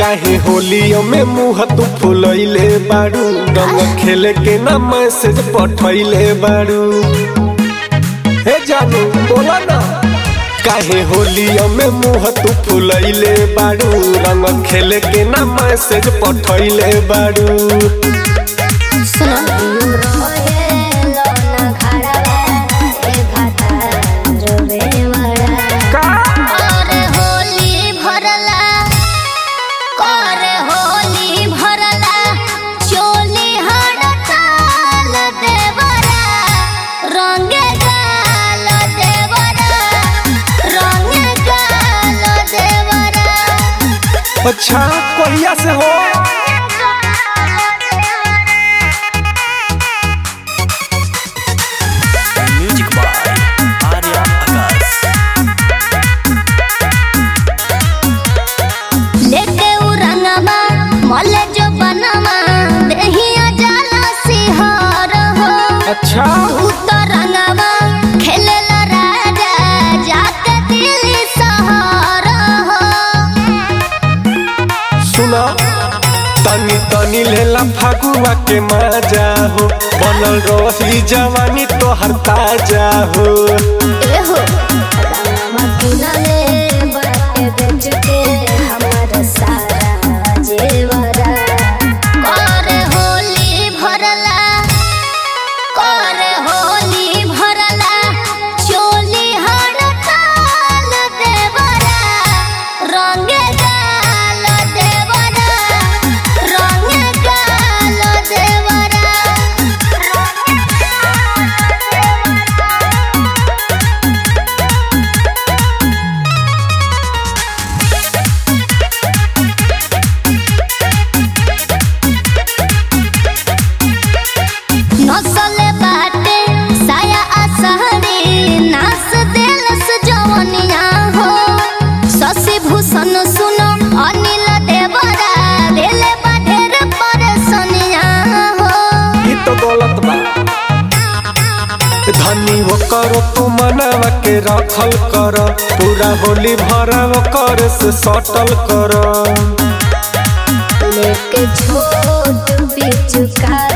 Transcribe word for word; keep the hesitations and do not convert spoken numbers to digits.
काहे होलियो में मुँह तू फुलैले बारू, रंग खेले के ना मैसेज पठैले बारू। हे जानू बोला ना, काहे होलियो में मुँह तू फुलैले बारू, रंग खेले के ना मैसेज पठैले बारू। अच्छा कोहिया से हो म्यूजिक बाय आर्या आकाश। लेके उ रंगवा मले जो बनवा देहिया जाला सिहार हो। अच्छा तू तो रंगवा खेलेला राजा जाके दिल्ली शहर हो। सुना तनी तनी लेला फागुआ के मजा हो, बनल रही जवानी तोहर ताजा हो। ए हो रंगवा किनले बाटे बेच के हमर सारा जेवरा। करे होली भरला करे होली भरला चोली हड़ताल देवरा। रंगे गाल देवरा रंगे गाल देवरा। नसले बाटे साया आसहरी नास दिलस जवनिया हो। शशि भूषण सुनो अनिल देवरा देले बाढेर परेशानिया हो। ई तो गलत बा धनी वो करो तू मनवा के रखल कर, पूरा होली भरा वो कर से सटल कर। लेके छोट बिचुका